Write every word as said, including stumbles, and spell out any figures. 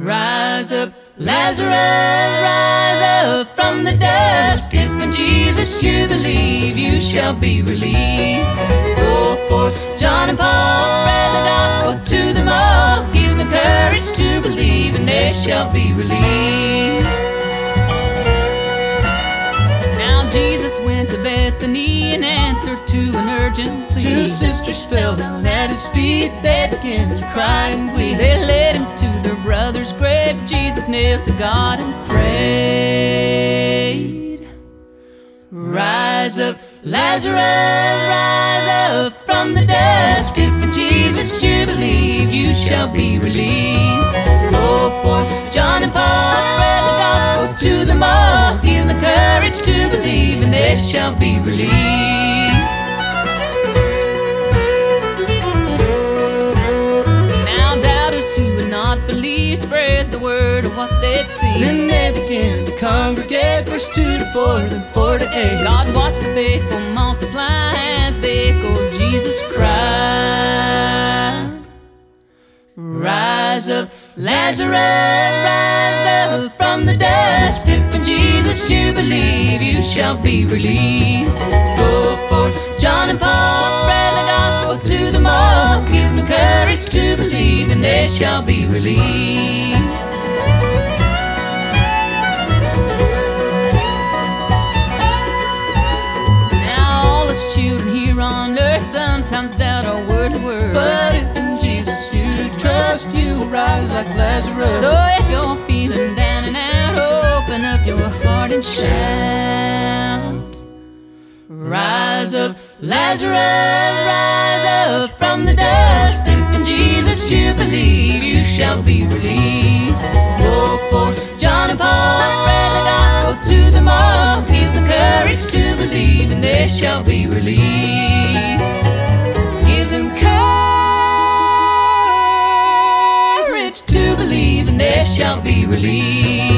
Rise up, Lazarus, rise up from the dust. If in Jesus you believe, you shall be released. Go forth, John and Paul, spread the gospel to them all. Give them courage to believe, and they shall be released. Now Jesus went to Bethany in answer to an urgent plea. Two sisters fell down at his feet, they began to cry and weep. They led him to their brother's grave. Jesus knelt to God and prayed. Rise up, Lazarus, rise up from the dust. If in Jesus you believe, you shall be released. Go forth, John and Paul, spread the gospel to them all. Give them the courage to believe, and they shall be released. Now doubters who would not believe spread the word of what they'd seen. Then they began to congregate, verse two to four, then four to eight. God watched the faithful multiply as they echoed Jesus' cry. Rise up, Lazarus, rise up from the dust. If in Jesus you believe, you shall be released. Go forth, John and Paul, spread the gospel to them all. Give them courage to believe, and they shall be released. Now all us children here on earth sometimes doubt our word to word. But if in Jesus you do trust, you will rise like Lazarus. So if you're feeling down and out, open up your heart and shout. Rise up, Lazarus, rise up from the dust. If in Jesus you believe, you shall be released. Go forth, John and Paul, spread the gospel to them all. Give them courage to believe, and they shall be released. Give them courage to believe, and they shall be released.